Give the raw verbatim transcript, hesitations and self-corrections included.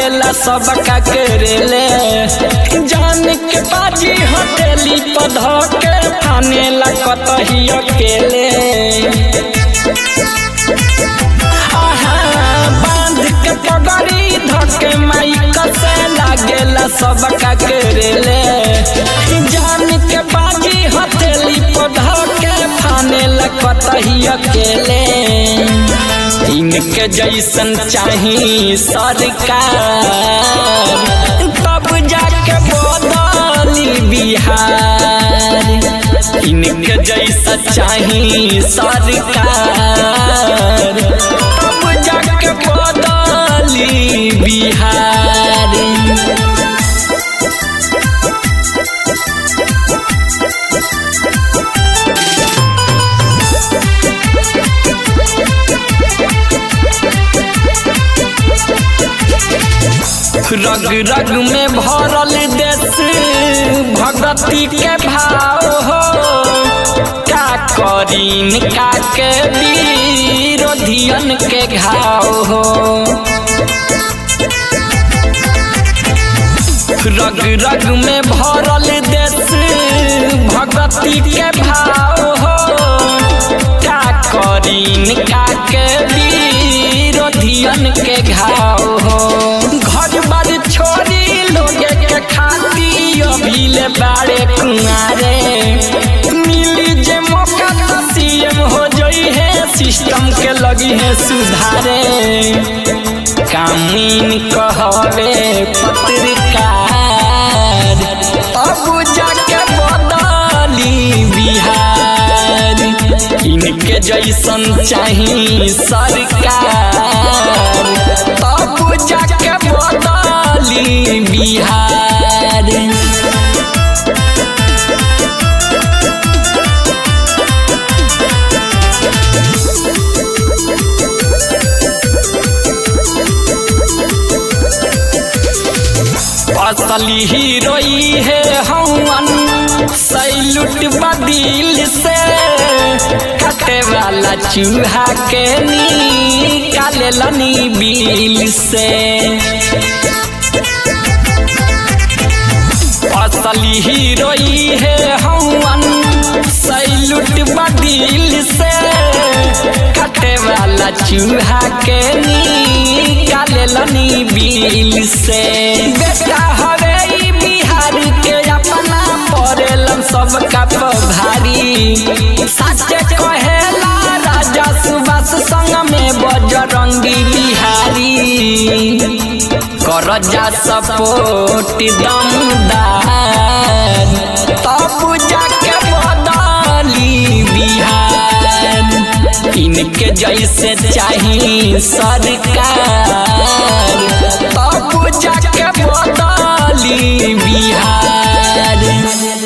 लागेला सबका करेले जान के बाजी हटेली पधा के थाने ला कतही अकेले बांध के पगड़ी धके माइक से लागेला सबका करेले जान के बाजी हथेली पधा के थाने ला कतही अकेले इनके जैसन चाही सरकार तब जाके बदली बिहार इनके जैसा चाही सरकार तब जाके बदली बिहार। रग रग में भरल देश भगती के भाव हो का करीन का के विरोधियन के घाव हो रग रग में भरल देश भगती के भाव हो का करीन का के विरोधियन के घाव हो छोरी लोगे के खाती अभिले बारे कुआरे मिली जे मौका तो सीएम हो जोई है सिस्टम के लगी है सुधारे कामीन कहवे पत्रकार अब जाके बदली बिहार इनके जैसन चाही सरकार तब जाके बदली बिहार। असली हीरोई है हवन सैलूट बदिल से कटे वाला चूहा के निकाले लनी बिल से असली हीरोई है हवन सैलूट बदिल से कटे वाला चूहा के निकाले लनी बिल से बेटा हवे बिहार के अपना पड़ेलन सबका भारी सच कहेला राजा सुभाष संग में बजरंगी बिहारी कर जा सपोर्ट दमदार तब जाके बदली बिहार इनके जैसे चाही सरकार तब जाके बदली बिहार।